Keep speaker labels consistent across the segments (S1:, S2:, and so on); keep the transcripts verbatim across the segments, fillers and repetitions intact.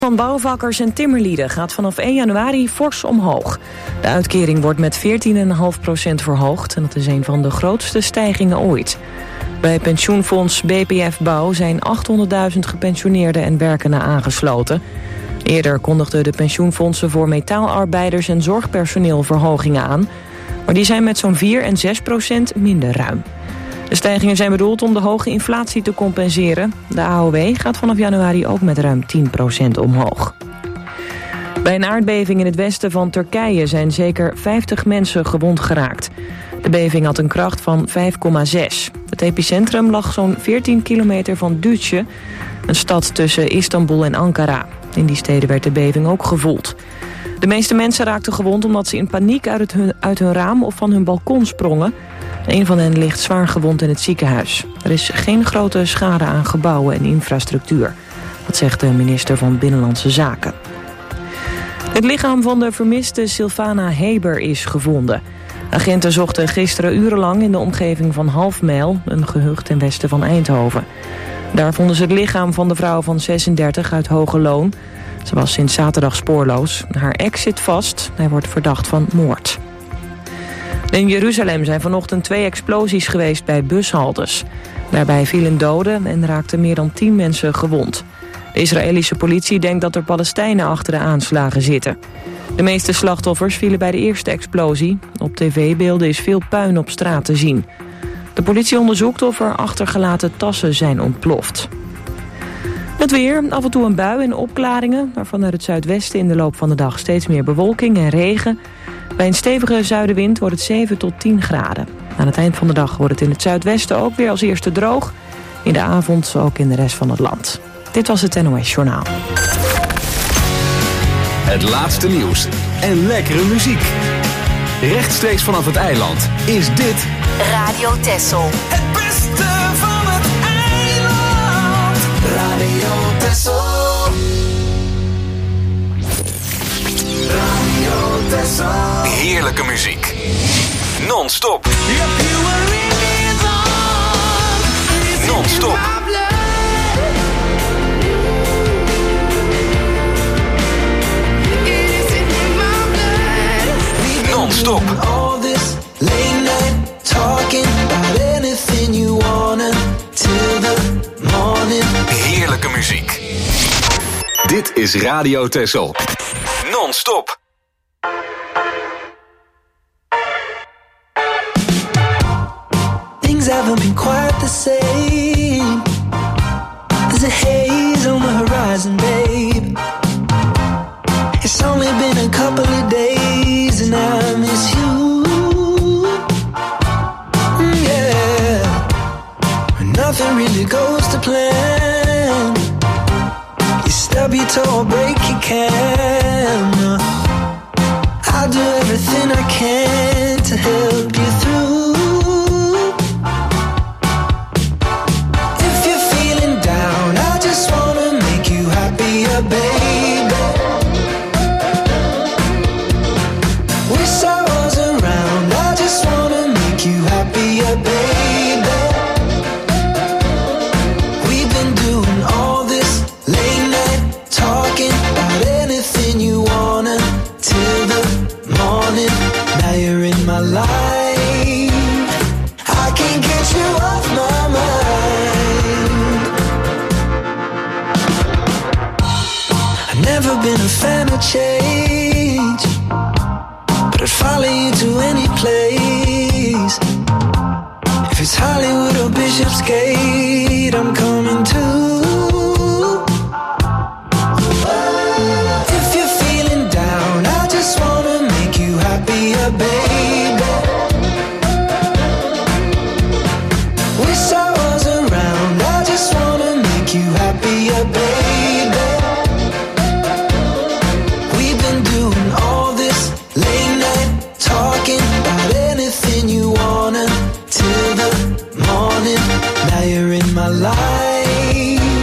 S1: Van bouwvakkers en timmerlieden gaat vanaf één januari fors omhoog. De uitkering wordt met veertien komma vijf procent verhoogd en dat is een van de grootste stijgingen ooit. Bij pensioenfonds B P F Bouw zijn achthonderdduizend gepensioneerden en werkenden aangesloten. Eerder kondigden de pensioenfondsen voor metaalarbeiders en zorgpersoneel verhogingen aan, maar die zijn met zo'n vier en zes procent minder ruim. De stijgingen zijn bedoeld om de hoge inflatie te compenseren. De A O W gaat vanaf januari ook met ruim tien procent omhoog. Bij een aardbeving in het westen van Turkije zijn zeker vijftig mensen gewond geraakt. De beving had een kracht van vijf komma zes. Het epicentrum lag zo'n veertien kilometer van Düzce, een stad tussen Istanbul en Ankara. In die steden werd de beving ook gevoeld. De meeste mensen raakten gewond omdat ze in paniek uit, het hun, uit hun raam of van hun balkon sprongen. Een van hen ligt zwaar gewond in het ziekenhuis. Er is geen grote schade aan gebouwen en infrastructuur. Dat zegt de minister van Binnenlandse Zaken. Het lichaam van de vermiste Sylvana Heber is gevonden. Agenten zochten gisteren urenlang in de omgeving van Halfmijl, een gehucht ten westen van Eindhoven. Daar vonden ze het lichaam van de vrouw van zesendertig uit Hogeloon. Ze was sinds zaterdag spoorloos. Haar ex zit vast. Hij wordt verdacht van moord. In Jeruzalem zijn vanochtend twee explosies geweest bij bushaltes. Daarbij vielen doden en raakten meer dan tien mensen gewond. De Israëlische politie denkt dat er Palestijnen achter de aanslagen zitten. De meeste slachtoffers vielen bij de eerste explosie. Op tv-beelden is veel puin op straat te zien. De politie onderzoekt of er achtergelaten tassen zijn ontploft. Het weer, af en toe een bui en opklaringen, maar vanuit het zuidwesten in de loop van de dag steeds meer bewolking en regen. Bij een stevige zuidenwind wordt het zeven tot tien graden. Aan het eind van de dag wordt het in het zuidwesten ook weer als eerste droog. In de avond ook in de rest van het land. Dit was het N O S Journaal.
S2: Het laatste nieuws en lekkere muziek. Rechtstreeks vanaf het eiland is dit
S3: Radio Texel.
S4: Het beste van het eiland. Radio Texel. Radio Texel.
S2: heerlijke muziek. Non-stop. Non-stop. Non-stop.
S4: All this late night talking about anything you wanna till the morning.
S2: Heerlijke muziek. Dit is Radio Texel. Non-stop.
S4: Things haven't been quite the same. There's a haze on the horizon, babe. It's only been a couple of days and I miss you. Mm, yeah. Nothing really goes to plan. You stub your toe or break your can. I'll do everything I can to help you through. If you're feeling down, I just wanna make you happier, baby. Wish I was around, I just wanna make you happier, baby. We've been doing all this late night talking about anything you wanna till the morning. Now you're in my life, I can't get you off my mind. I've never been a fan of change, but I'd follow you to any place. If it's Hollywood or Bishopsgate, I'm coming too. If you're feeling down, I just wanna make you happier, baby. Wish I was around, I just wanna make you happier, baby. We've been doing all this late night talking about anything you wanna till the morning. Now you're in my life,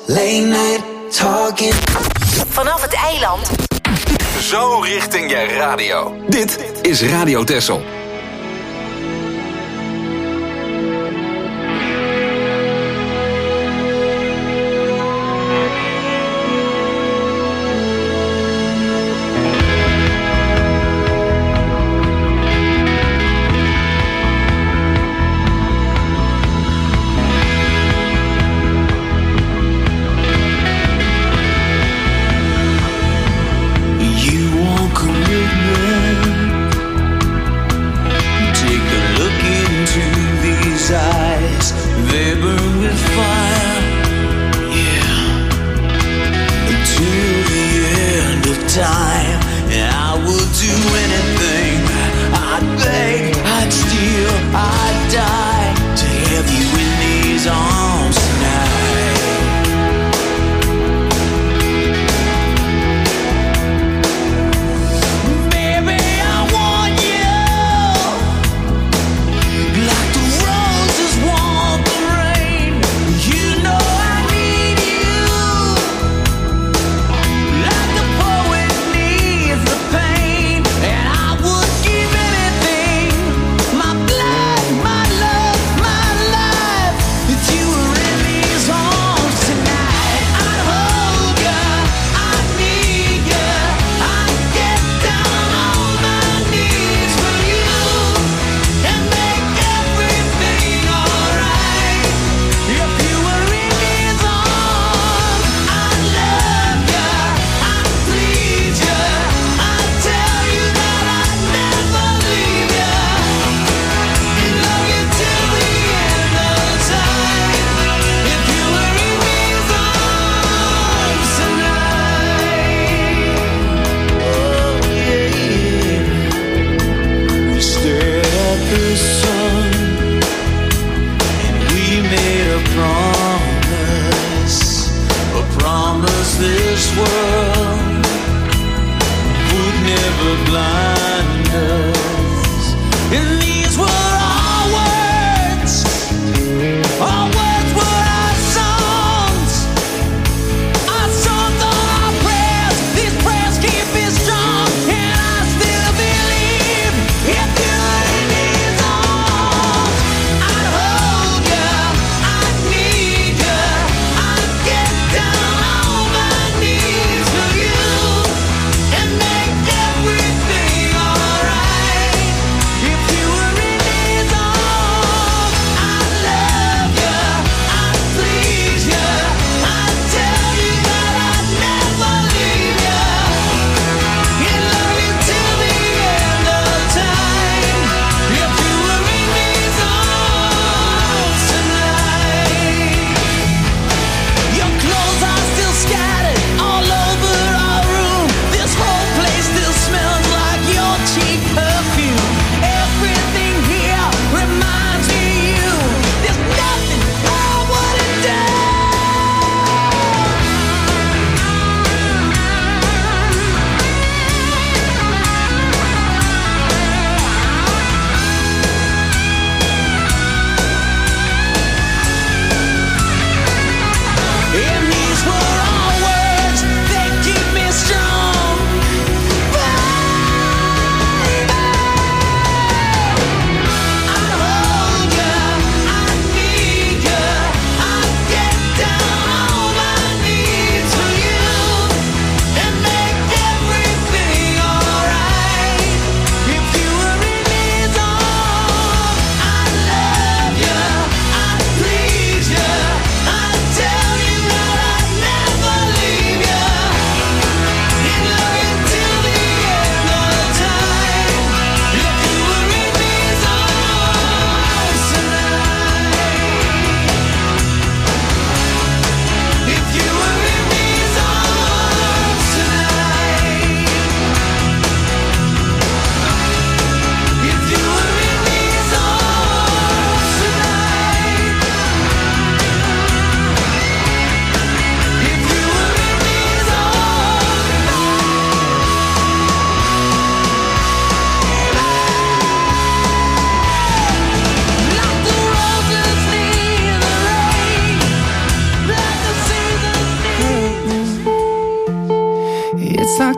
S4: late night talking.
S3: Vanaf het eiland.
S2: Zo richting je radio. Dit is Radio Texel.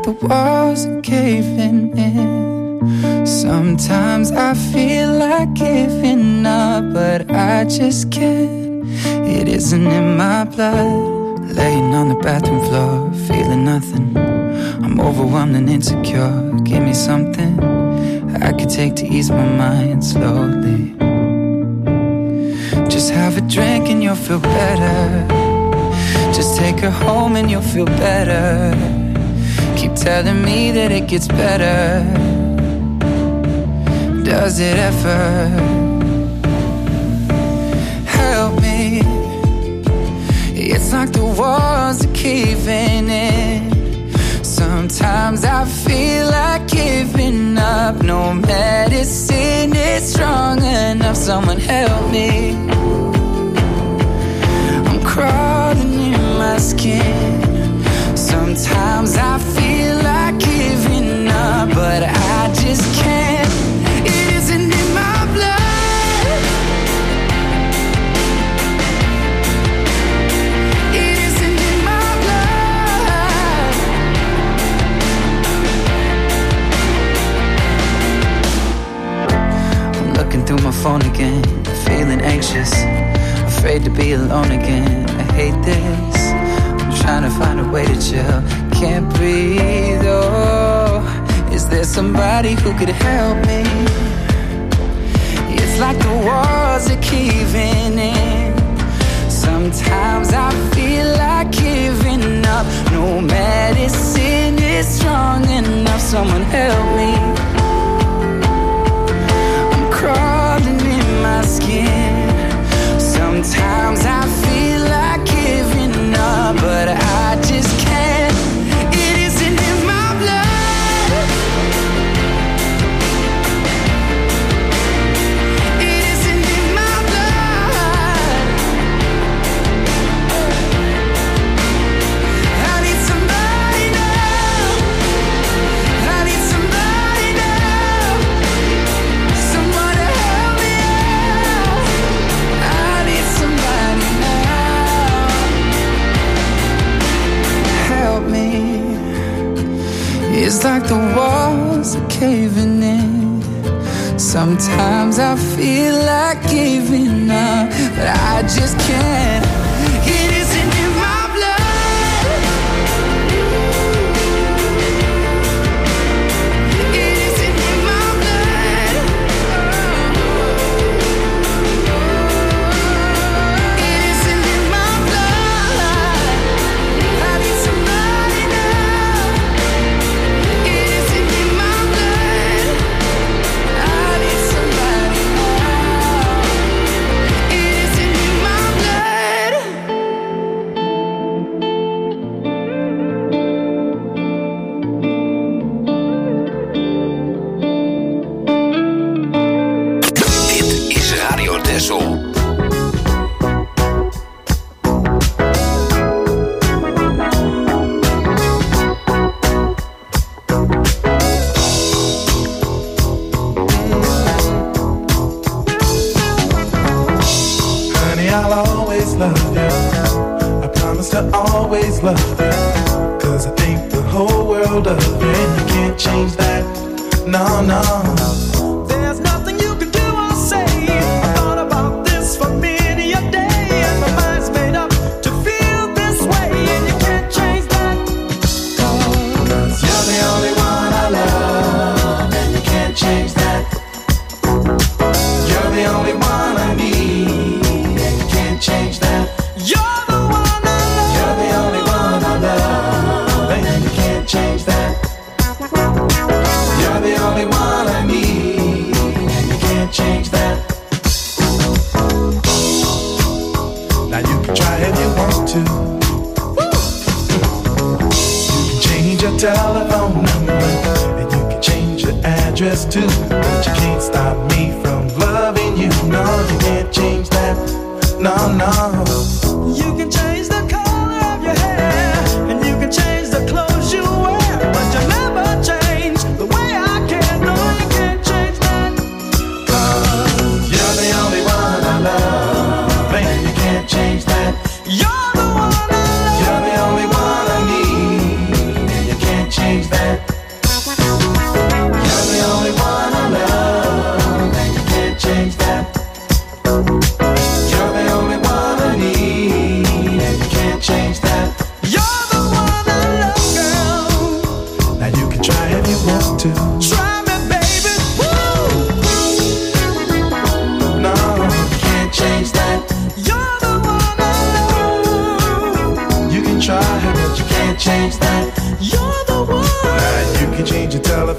S5: the walls are caving in. Sometimes I feel like giving up, but I just can't. It isn't in my blood. Laying on the bathroom floor, feeling nothing. I'm overwhelmed and insecure. Give me something I could take to ease my mind slowly. Just have a drink and you'll feel better. Just take her home and you'll feel better. Keep telling me that it gets better. Does it ever? Help me. It's like the walls are caving in. Sometimes I feel like giving up. No medicine is strong enough. Someone help me. I'm crawling in my skin. Sometimes I feel like giving up, but I just can't. It isn't in my blood. It isn't in my blood. I'm looking through my phone again, feeling anxious, afraid to be alone again. I hate this. I'm trying to find a way to chill. Can't breathe, oh. Is there somebody who could help me? It's like the walls are caving in. Sometimes I feel like giving up. No medicine is strong enough. Someone help me. I'm crawling in my skin. Sometimes I feel like giving up, but I just can't. It isn't in my blood. It isn't in my blood. I need somebody now. I need somebody now. Someone to help me out. I need somebody now. Help me. It's like the walls are caving in. Sometimes I feel like giving up, but I just can't. It isn't in my blood. It isn't in my blood. It isn't in my blood. I need somebody now. It isn't in my blood. I need somebody now. It isn't in my blood.
S2: Dit is Radio Texel.
S6: Honey, I'll always love you. I promise to always love you. Cause I think the whole world of you, and you can't change that. No, no. There's nothing you can do or say. I thought about this for many a day, and my mind's made up to feel this way, and you can't change that. Cause you're the only one I love, and you can't change that. You're the only one I need, and you can't change that. You're the one I love. You're the only one I love, and you can't change that. You're the only one I need, and you can't change that. Now you can try if you want to. You can change your telephone number, and you can change your address too. But you can't stop me from loving you. No, you can't change that. No, no. You can change the color of your hair, and you can change the clothes you wear, but you'll never change the way I care. No, you can't change that. Cause you're the only one I love, and you can't change that. You're the one I love. You're the only one I need, and you can't change that.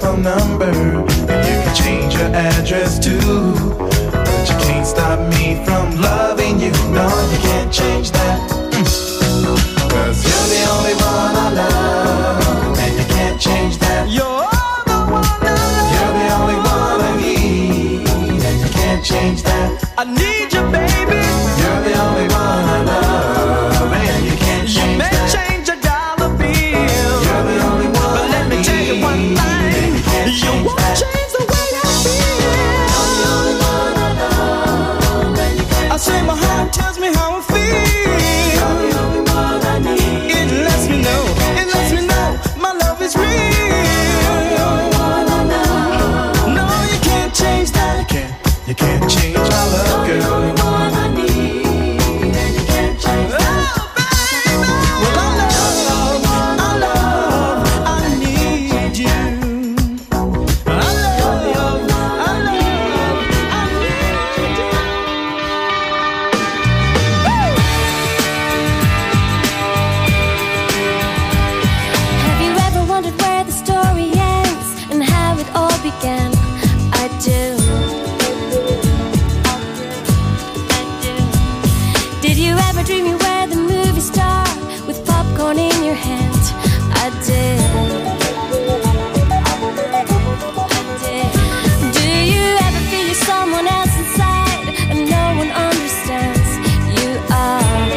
S6: telephone number, and you can change your address too. But you can't stop me from loving you. No, you can't change that. Cause you're the only one I love, and you can't change that. You're the one I love. You're the only one I need, and you can't change that. I need you, baby. You're the only one I love, and you can't change you may that. Change a dollar bill. You're the only one. But let I me need. Tell you one thing. You, you won't that. Change the way I feel. You're the only one I love, and you can't I say my heart tells me how I feel. You're the only one I need. It lets me know. It lets me know my love is real. You're the only one I love. No, you can't change that. You can't. You can't change my love, girl. You're the only one I need, and you can't change that. Oh, baby. Well, I love, I love, I need you. I love, I love, I need you.
S7: Have you ever wondered where the story ends and how it all began? I do. Did you ever dream you were the movie star with popcorn in your hand? I did. I did. Do you ever feel you're someone else inside and no one understands? You are.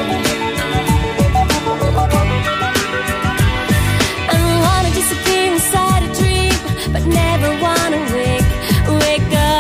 S7: And wanna disappear inside a dream, but never wanna wake, wake up.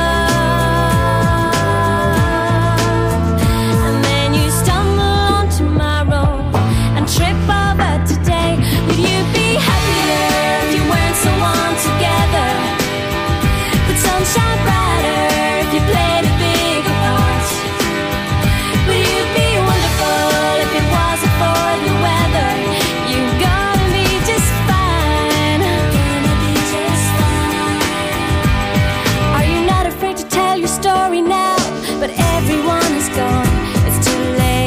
S7: Trip over today. Would you be happier if you weren't so on together? Would sunshine brighter if you played a bigger part? Would you be wonderful if it wasn't for the weather? You're gonna be just fine. Gonna be just fine. Are you not afraid to tell your story now? But everyone is gone. It's too late.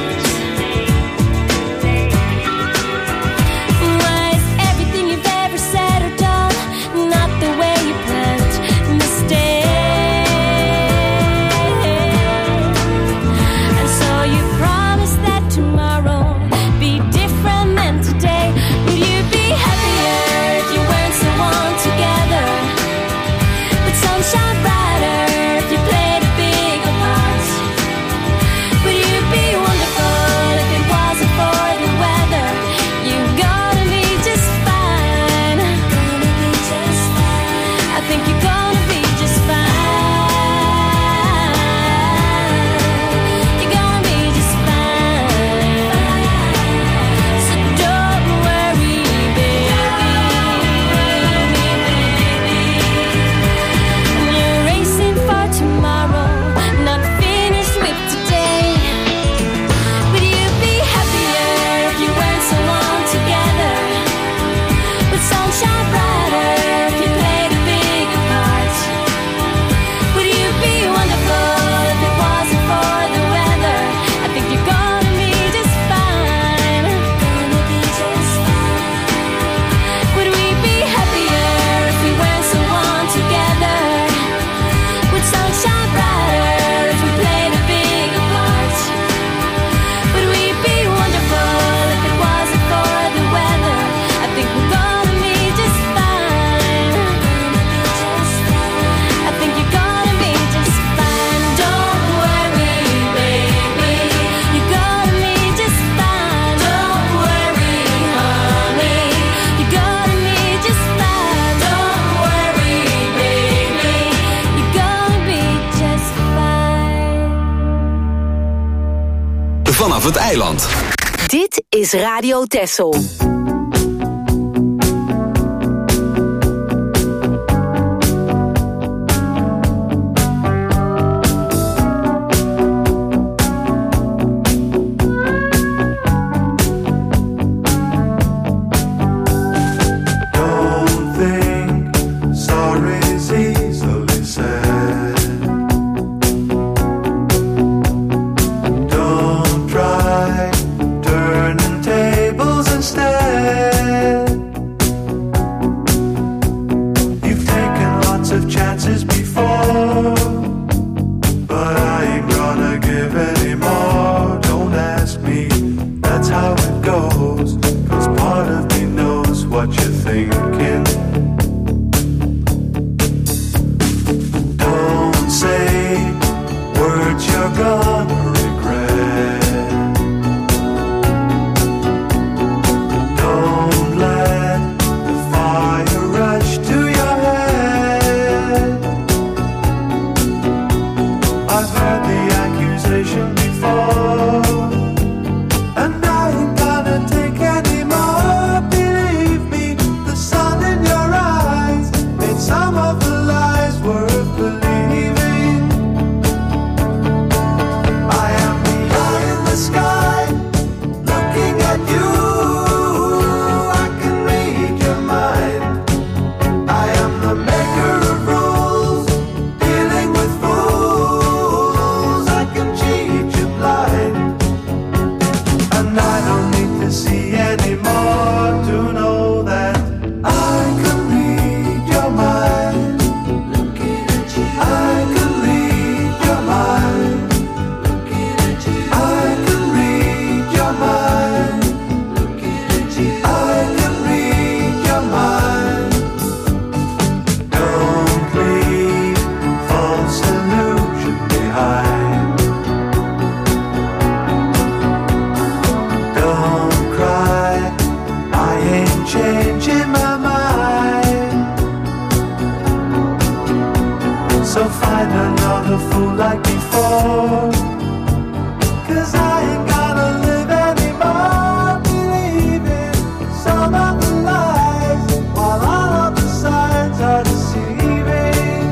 S7: Shine brighter if you played a bigger part. Would you be wonderful if it wasn't for the weather? You're gonna be just fine. Gonna be just fine. I think you're gonna be just fine. You're gonna be just fine. So don't worry, baby. Tomorrow, not finished with today. Would you be happier if you weren't so long together? Would sunshine brighter if you played a bigger part? Would you be wonderful if it wasn't for the weather? I think you're gonna be just fine. Gonna be just fine. Would we be happier if we weren't so long together? Would sunshine brighter if we played a bigger part? Would we be wonderful if it wasn't for the weather? I think we're gonna be just fine. I think you're gonna be just fine. Don't worry, baby. You're gonna be just fine. Don't worry, honey. You're gonna be just fine. Don't worry, baby. You're gonna be just fine.
S2: Vanaf het eiland.
S3: Dit is Radio Texel.
S6: Don't think sorry's easily said. Don't try turning tables instead. like before. 'Cause I ain't gotta live anymore, believing some of the lies, while all of the signs are deceiving.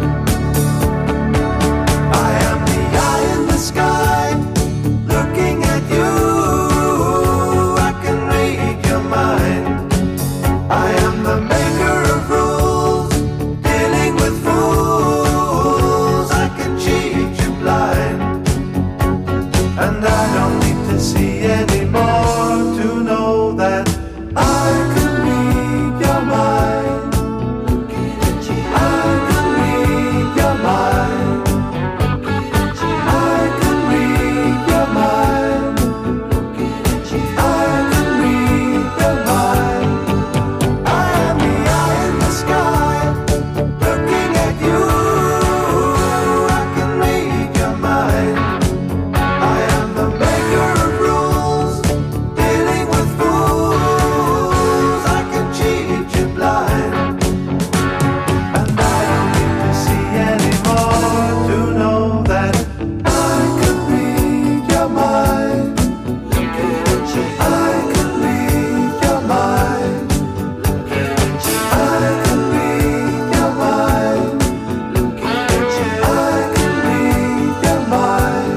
S6: I am the eye in the sky, looking at you. I can read your mind. I am the maker of rules, dealing with fools. I can cheat you blind, and I don't need to see anymore to know that I can read your mind. I can read your mind. I can read your mind. I can read your mind. I am the eye in the sky, looking at you. I can read your mind. I am the maker of rules, dealing with fools. I can cheat you blind, and I don't need to see anymore to know that I can read your mind. I can read your mind. I can read your mind. I can read your mind.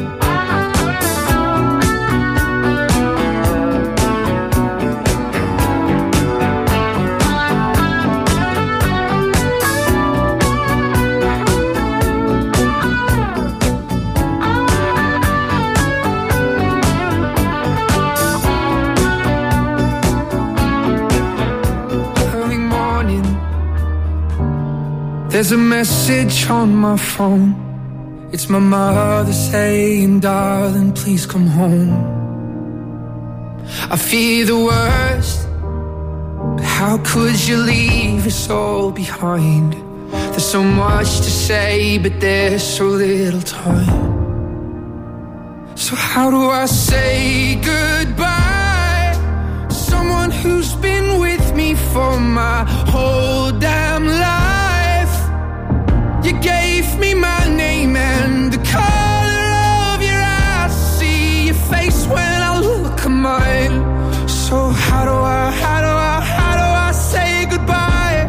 S5: Early morning, there's a message on my phone. It's my mother saying, darling, please come home. I fear the worst, but how could you leave us all behind? There's so much to say, but there's so little time. So how do I say goodbye? Someone who's been with me for my whole damn life. You gave me my name and the color of your eyes. See your face when I look at mine. So how do I, how do I, how do I say goodbye?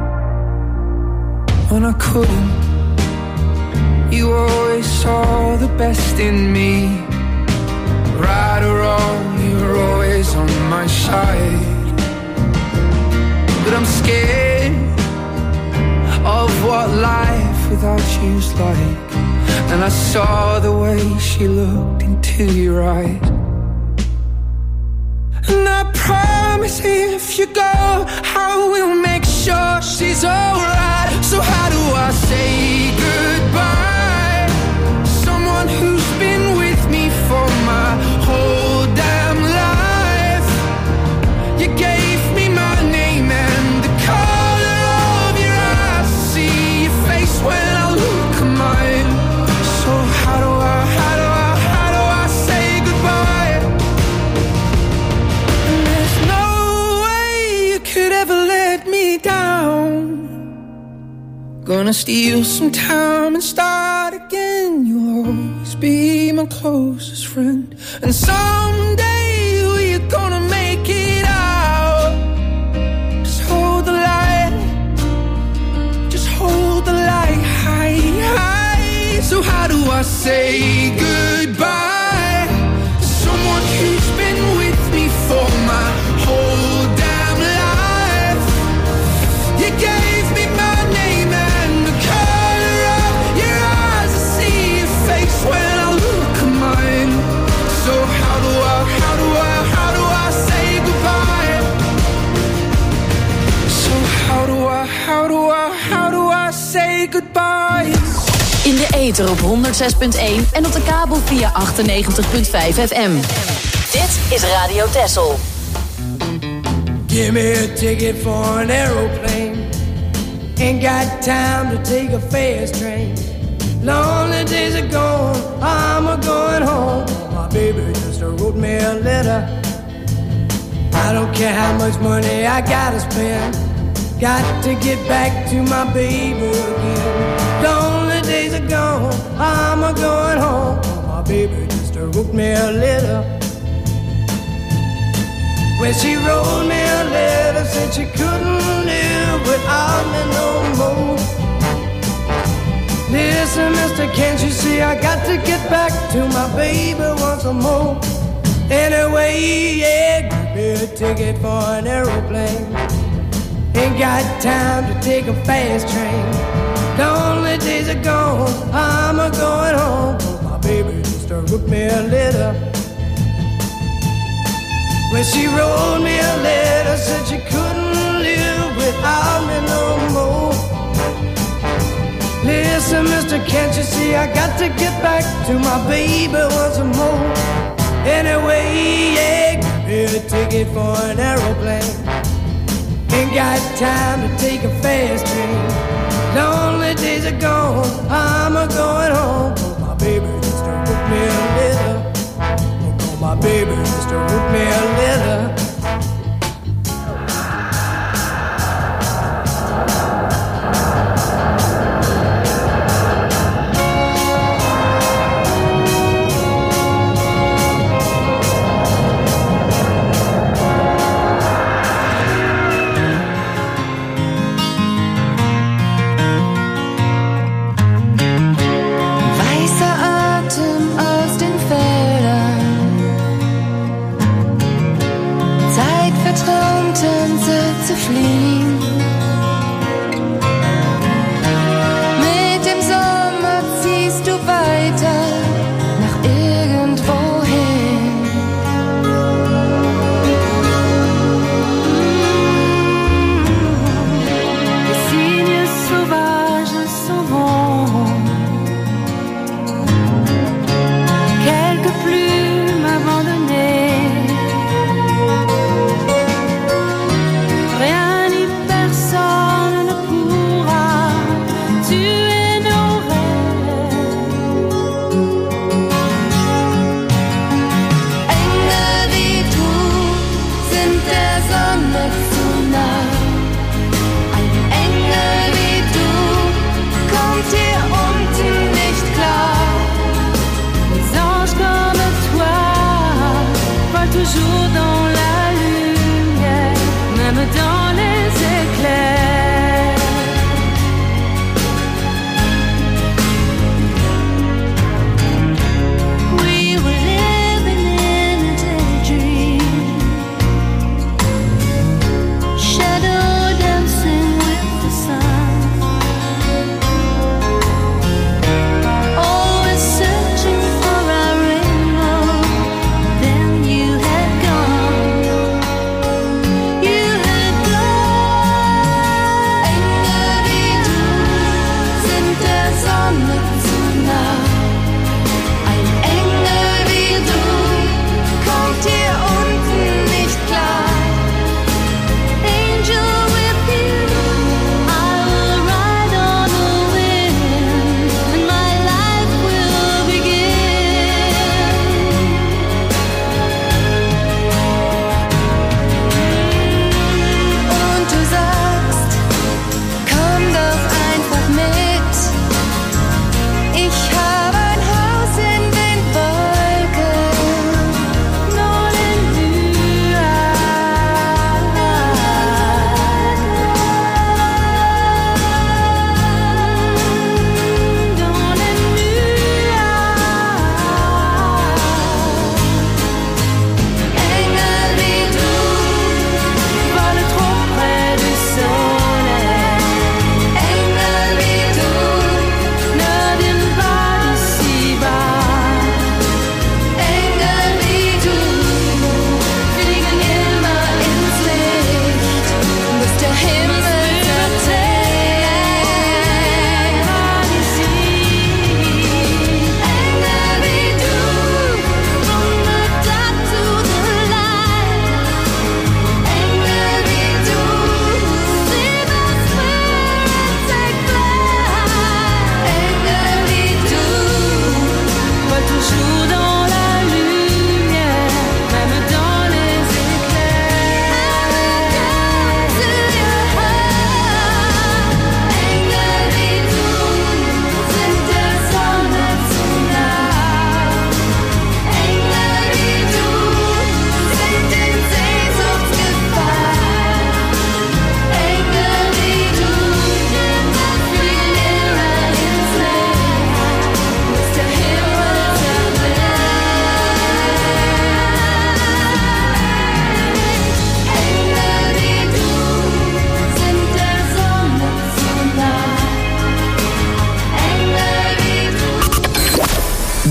S5: When I couldn't, you always saw the best in me. Right or wrong, you were always on my side. But I'm scared of what life without you's like. And I saw the way she looked into your eyes. And I promise if you go, I will make sure she's alright. So how do I say goodbye? Someone who's been with me for my whole damn life. You gave me my name and the color of your eyes. See your face when I look at mine. So how do I, how do I, how do I say goodbye? And there's no way you could ever let me down. Gonna steal some time and start again. You'll always be my closest friend. And someday we're gonna make it out. Just hold the light. Just hold the light high, high. So how do I say goodbye to someone who's been with me for my whole damn life? You gave me my name and the color of your eyes. I see your face when I look at mine. So how do I, how do I, how do I say goodbye? So how do I, how do I, how do I say goodbye?
S3: In de ether op honderd zes punt één en op de kabel via achtennegentig punt vijf F M. Dit is Radio Texel.
S8: Give me a ticket for an aeroplane. Ain't got time to take a fast train. Lonely days are gone, I'm a going home. My baby just wrote me a letter. I don't care how much money I gotta spend. Got to get back to my baby again. Lonely days are gone, sister wrote me a letter. When she wrote me a letter, said she couldn't live without me no more. Listen, mister, can't you see I got to get back to my baby once more? Anyway, yeah, give me a ticket for an aeroplane. Ain't got time to take a fast train. The only days are gone, I'm a going home. My baby used to wrote me a letter. When she wrote me a letter, said she couldn't live without me no more. Listen, mister, can't you see I got to get back to my baby once more? Anyway, yeah, give me a ticket for an aeroplane. Ain't got time to take a fast train. Lonely days are gone, I'm a going home. Oh, my baby just wrote me a letter. Oh, my baby just wrote me a letter.
S5: Zu fliehen. Mit dem Sommer ziehst du weiter nach irgendwo hin. Les signes sauvages s'en vont. Quelques plumes abandonnées. Toujours dans la lumière, même dans les éclairs. We were living in a daydream, shadow dancing with the sun, always searching for our rainbow. Then you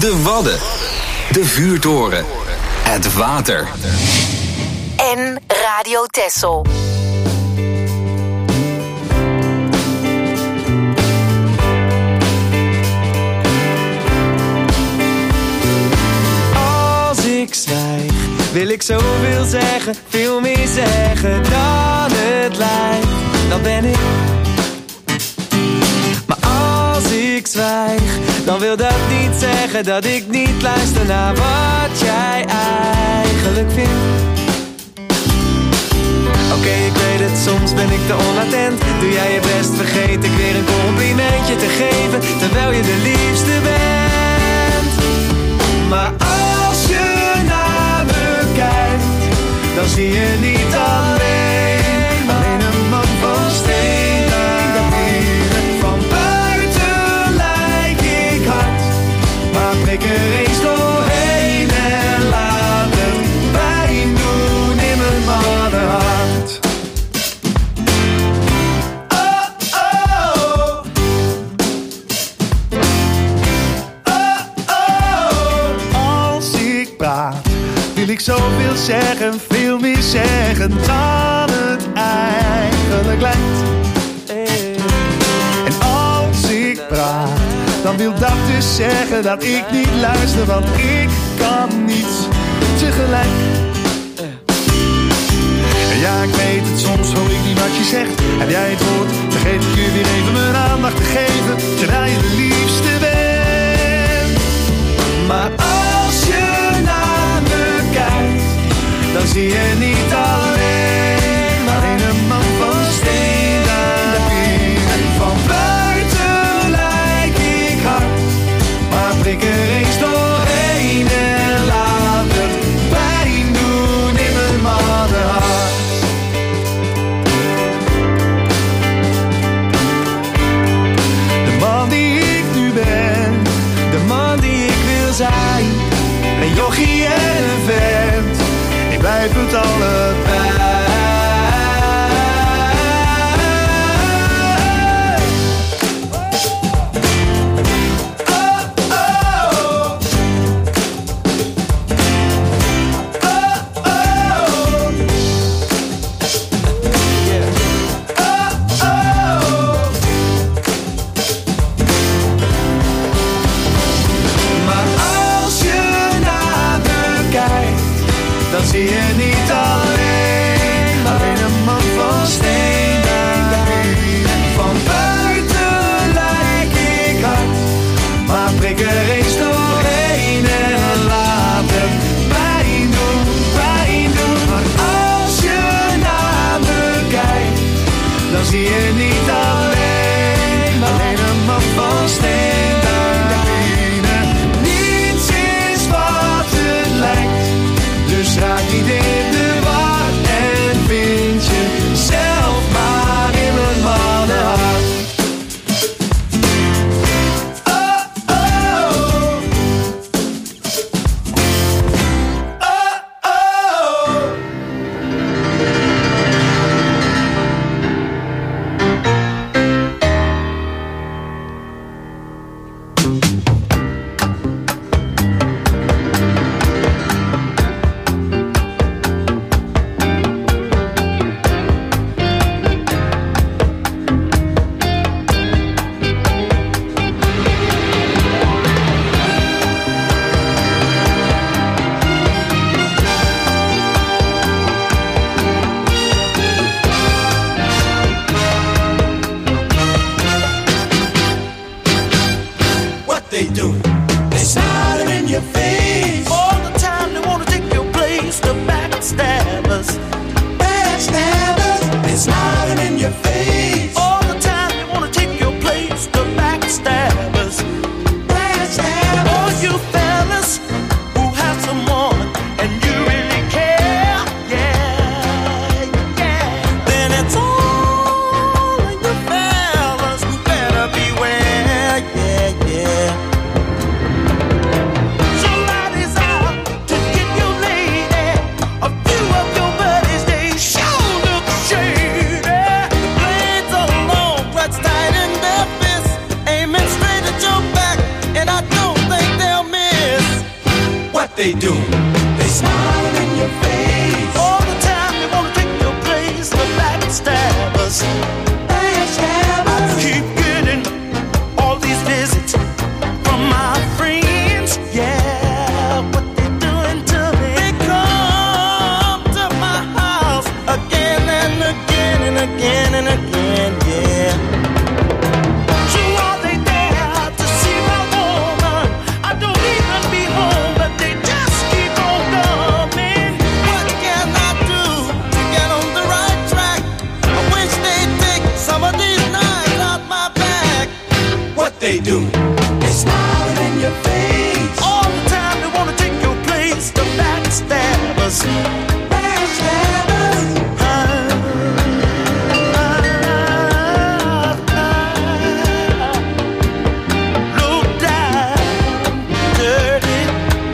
S2: De Wadden. De Vuurtoren. Het water.
S3: En Radio Texel.
S9: Als ik zwijg, wil ik zoveel zeggen, veel meer zeggen dan het lijkt. Dan ben ik. Maar als ik zwijg, dan wil dat niet zeggen dat ik niet luister naar wat jij eigenlijk vindt. Oké, okay, ik weet het, soms ben ik te onattent. Doe jij je best, vergeet ik weer een complimentje te geven, terwijl je de liefste bent. Maar als je naar me kijkt, dan zie je niet alleen, alleen een man van steen. Van buiten lijk ik hard, maar prik er eens doorheen en laat het pijn doen in mijn mannenhart. Oh, oh. Oh, oh. Als ik praat, wil ik zoveel zeggen, veel meer zeggen dan het eigenlijk lijkt. En als ik praat, dan wil dat dus zeggen dat ik niet luister, want ik kan niet tegelijk. En ja, ik weet het, soms hoor ik niet wat je zegt. Heb jij het hoort, vergeet ik je weer even mijn aandacht te geven, terwijl je de liefste bent. Maar als je naar me kijkt, dan zie je niet alleen, alleen een man van steen daar binnen. Van buiten lijk ik hard, maar prik er eens doorheen en laat het pijn doen in mijn mannenhart. De man die ik nu ben, de man die ik wil zijn, een jochie en een vent, ik blijf het allebei. Zie je niet alleen, alleen een man van steen daar binnen. Van buiten lijk ik hard, maar prik er eens doorheen en laat het pijn doen, pijn doen. Maar als je naar me kijkt, dan zie je niet alleen, alleen een man van steen daar binnen. Niets is wat het lijkt. Dus raak niet in de war en vind je zelf maar in mijn mannenhart. Oh, oh. Oh, oh.
S10: They do. They smile in your face all the time. They wanna take your place. The backstabbers, backstabbers. They smiling in your face all the time. They wanna take your place. The backstabbers, backstabbers. All you fellas who have someone and you really care, yeah, yeah. Then it's all of you fellas who better beware, yeah, yeah. Somebody they do? They smile in your face. All the time they wanna take your place. The backstabbers. Backstabbers. I keep getting all these visits from my friends. Yeah, what they doing to me? They come to my house again and again and again and again. Yeah. They do. They smile in your face. All the time they wanna take your place. The backstabbers. Backstabbers. Ah, ah, ah. Low down, dirty.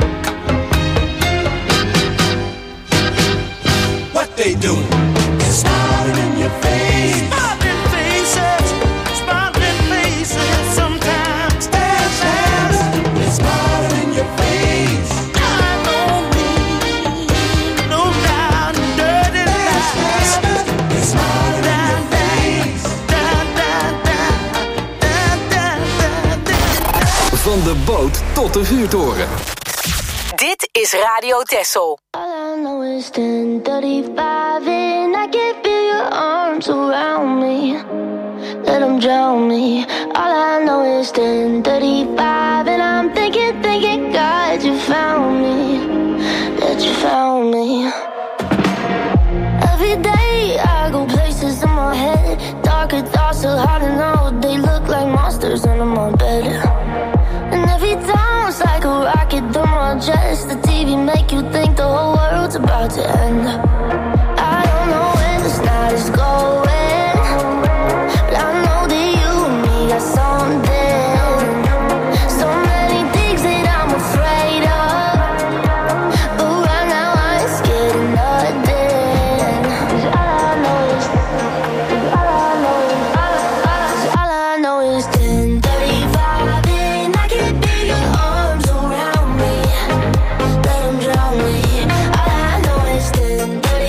S10: What they do? They smile in your face. Smiling faces. Smiling faces. Sometimes they're smiling in your face. I don't need no down dirty lies. They smile in your face. Down, down, down, down, down, down.
S2: Van de boot tot de vuurtoren.
S3: Dit is Radio Texel.
S7: All I know is ten thirty-five and I can feel your arms around me. Let them drown me. All I know is ten thirty-five and I'm thinking, thinking, God, you found me. That you found me. Every day I go places in my head. Darker thoughts so hard to know. They look like monsters under my bed. And every time it's like a rocket through my chest. The T V make you think the whole world's about to end. I don't know where this night is going, but I know that you and me got something. So many things that I'm afraid of, but right now I ain't scared of nothing. 'Cause all I know is, all I know is, all I know is ten thirty-five and I can feel your arms around me. Let them drown me. All I know is ten thirty-five.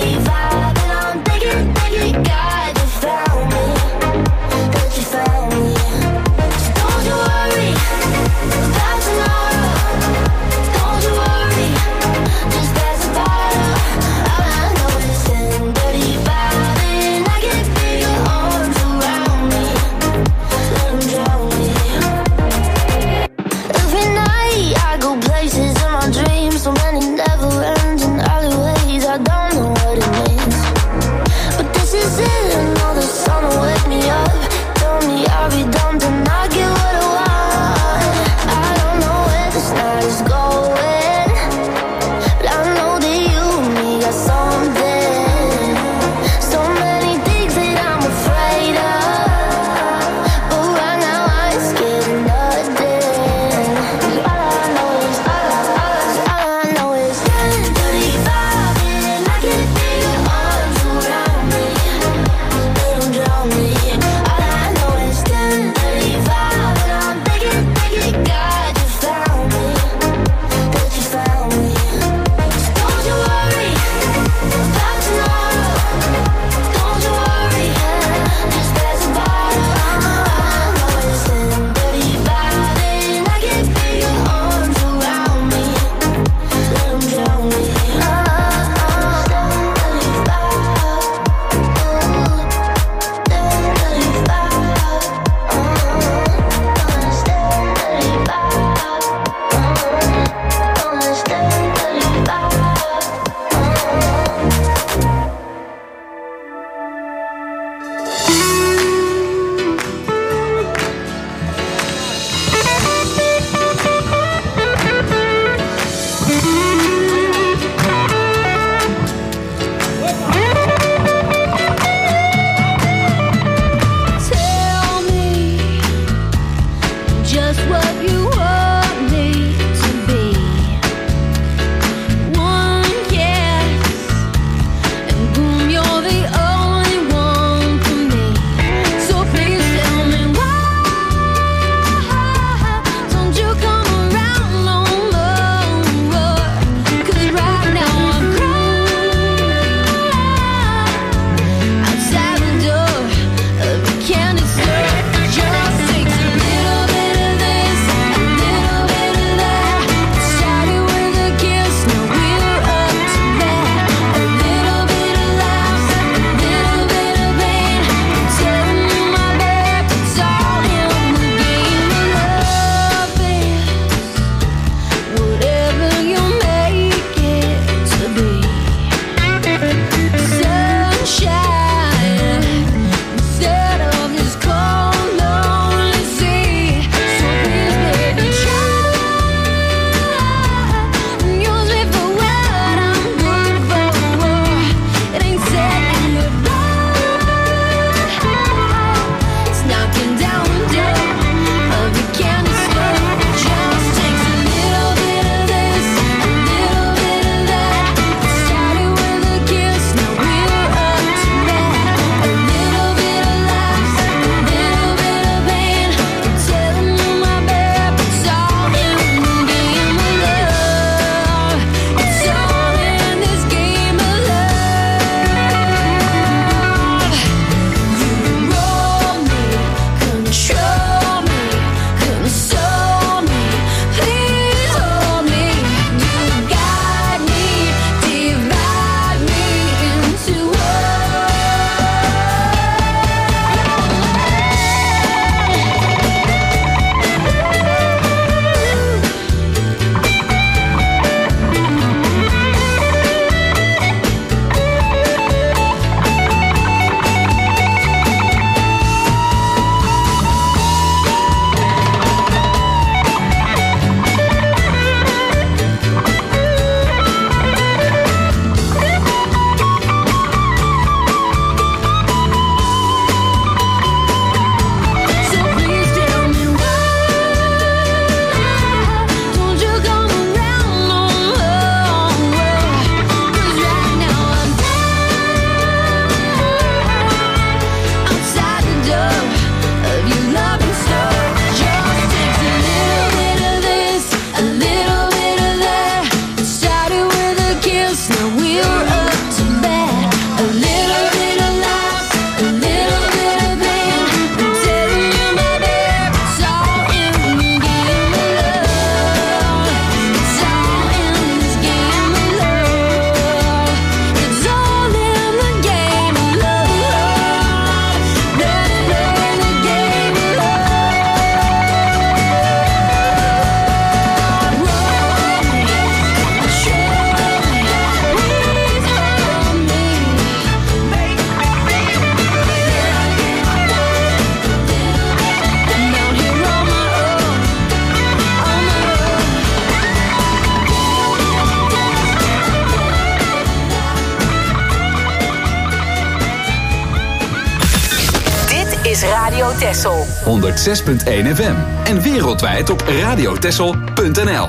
S3: Radio Texel.
S2: honderdzes punt één F M. En wereldwijd op radiotexel punt n l.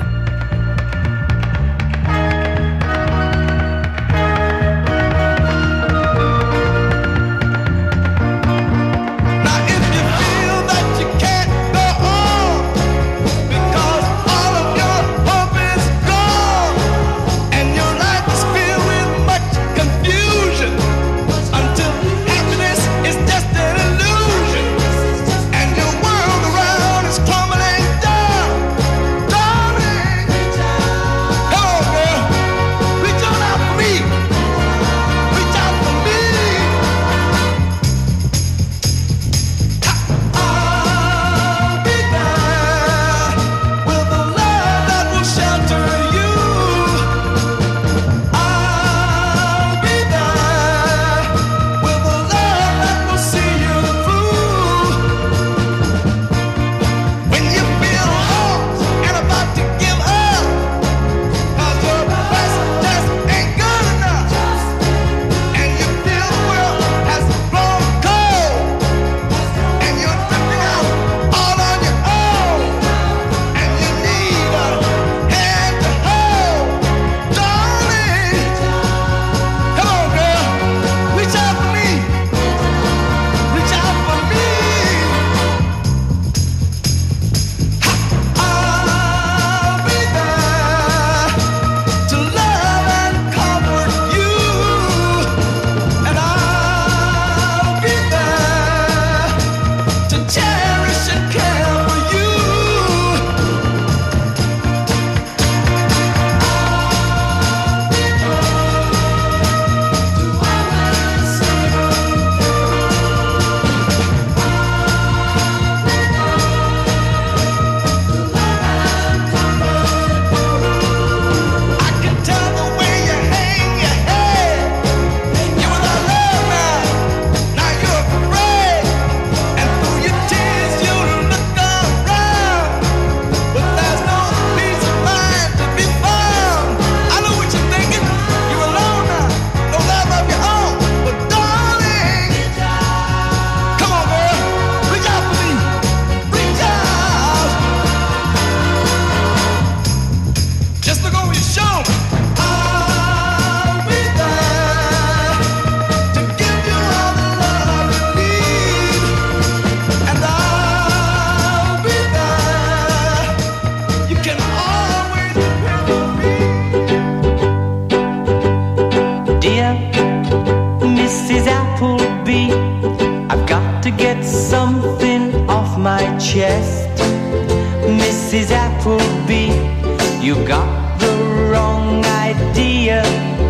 S11: Missus Appleby, you got the wrong idea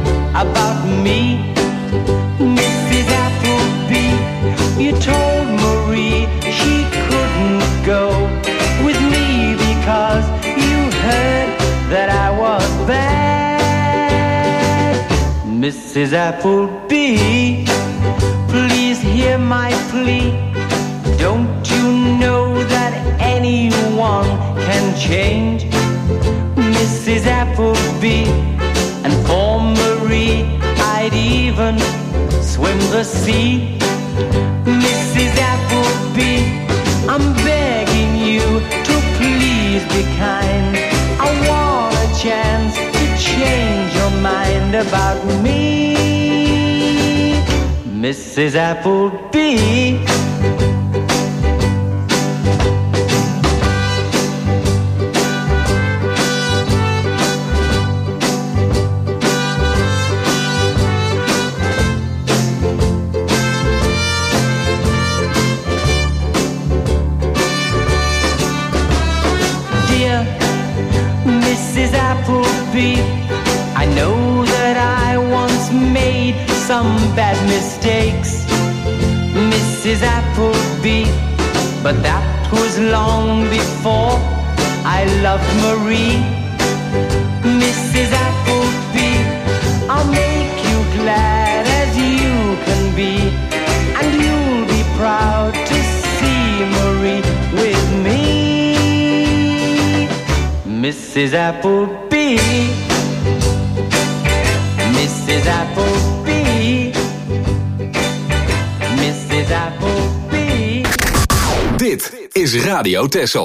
S11: about me. Missus Appleby, you told Marie she couldn't go with me because you heard that I was bad. Missus Appleby, please hear my plea. Don't you know that anyone can change? Missus Appleby, and for Marie I'd even swim the sea. Missus Appleby, I'm begging you to please be kind. I want a chance to change your mind about me. Missus Appleby. Missus Appleby, I know that I once made some bad mistakes, Missus Appleby, but that was long before I loved Marie. Missus Appleby, I'll make you glad as you can be, and you'll be proud to see Marie with me. Missus Appleby, Missus Appleby, Missus Appleby.
S2: is Radio Texel.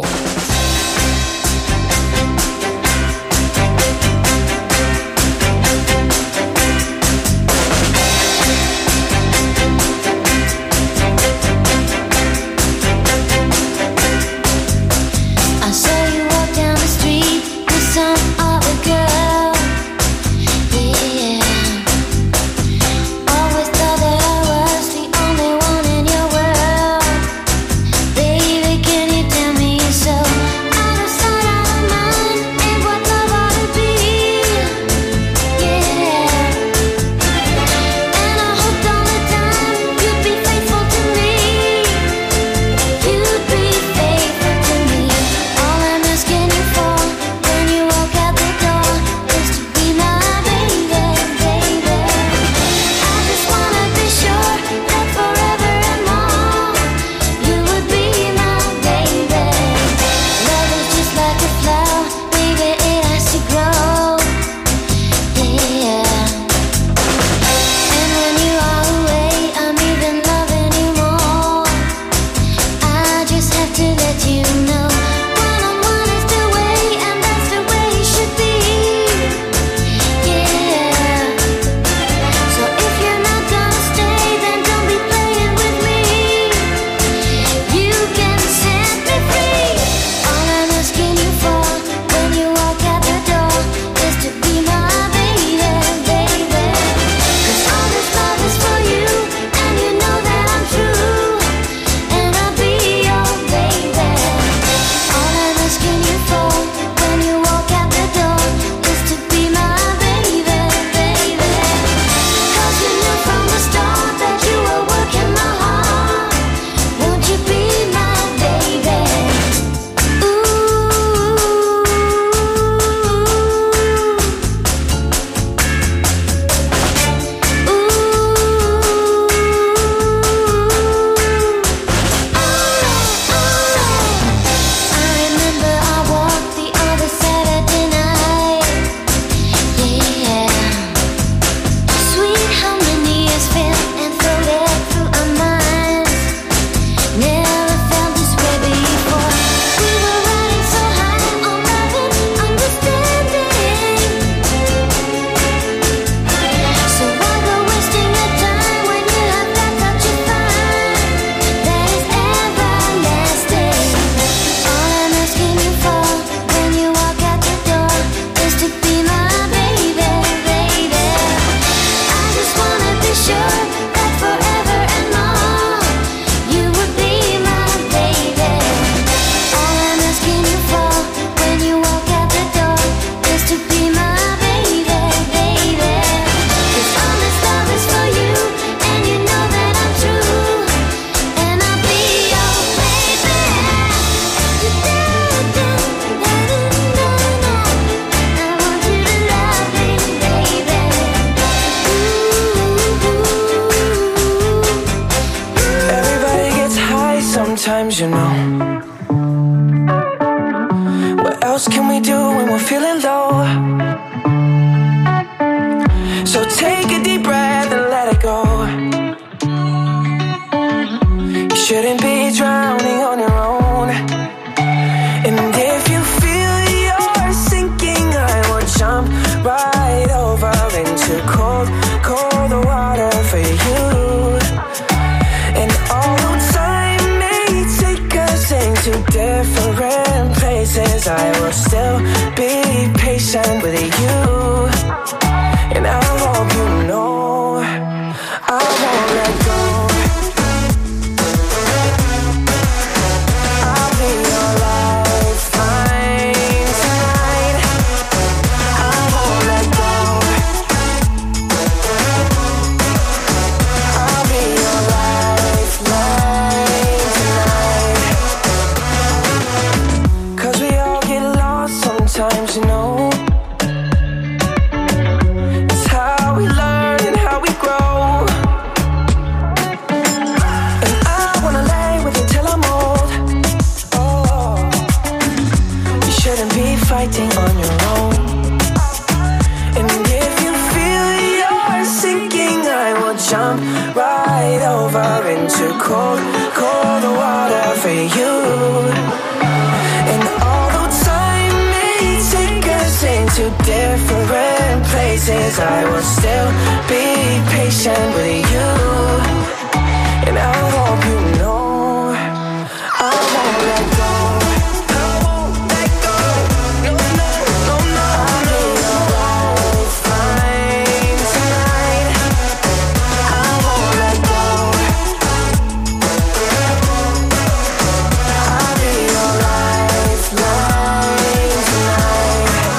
S12: sometimes, you know. What else can we do when we're feeling low? So take a deep breath and let it go. You shouldn't be drowning on your own. And if you feel you're sinking, I will jump right over into cold, cold water for you. And although time may take us into different places, I will still be patient with you. And I hope you know I won't let go. I'll be your lifeline tonight. I won't let go. I'll be your lifeline tonight. 'Cause we all get lost sometimes, you know. Fighting on your own. And if you feel you're sinking, I will jump right over into cold, cold water for you. to different places, I will still be patient with you. And I hope you know I won't let go. I won't let go. No, no, no, no. I'll be your lifeline tonight. I won't let go. I'll be your lifeline tonight.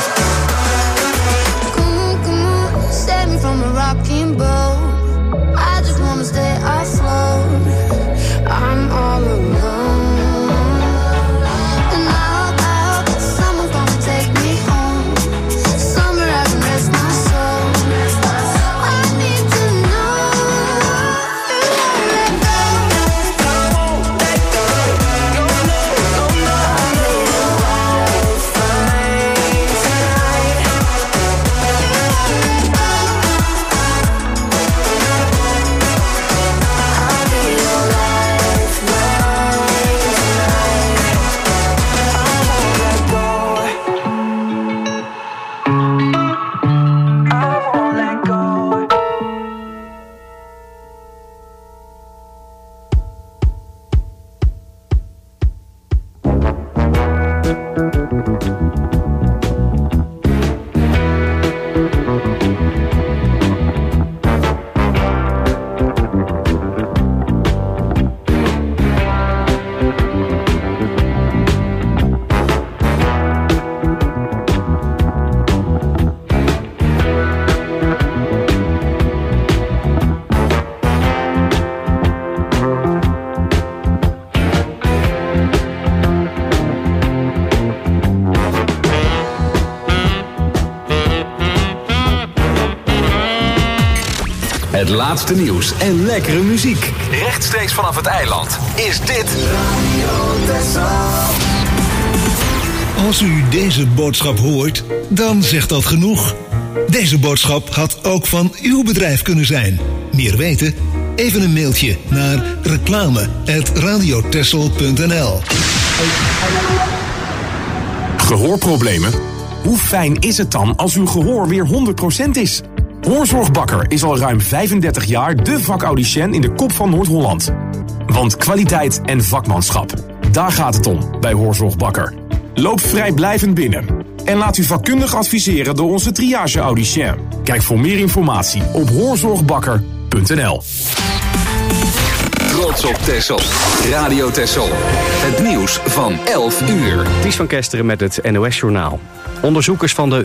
S13: Come on, come on, save me from a rocking boat. I just wanna stay afloat. I'm all alone, and I hope, I hope that someone's gonna take me home, somewhere I can rest my soul. I need to know you won't let go.
S12: I won't let go. No, no, no, no. I'll be your lifeline tonight. I'll be your lifeline tonight. I won't let go. I won't let go.
S2: Het laatste nieuws en lekkere muziek. Rechtstreeks vanaf het eiland is dit
S14: Als u deze boodschap hoort, dan zegt dat genoeg. Deze boodschap had ook van uw bedrijf kunnen zijn. Meer weten? Even een mailtje naar reclame at radiotessel punt n l.
S15: Gehoorproblemen? Hoe fijn is het dan als uw gehoor weer honderd procent is? Hoorzorg Bakker is al ruim vijfendertig jaar de vakaudiënt in de kop van Noord-Holland. Want kwaliteit en vakmanschap, daar gaat het om bij Hoorzorg Bakker. Loop vrijblijvend binnen en laat u vakkundig adviseren door onze triage-audicien. Kijk voor meer informatie op hoorzorgbakker punt n l.
S2: Trots op Texel. Radio Texel. Het nieuws van elf uur.
S16: Ties van Kesteren met het N O S-journaal. Onderzoekers van de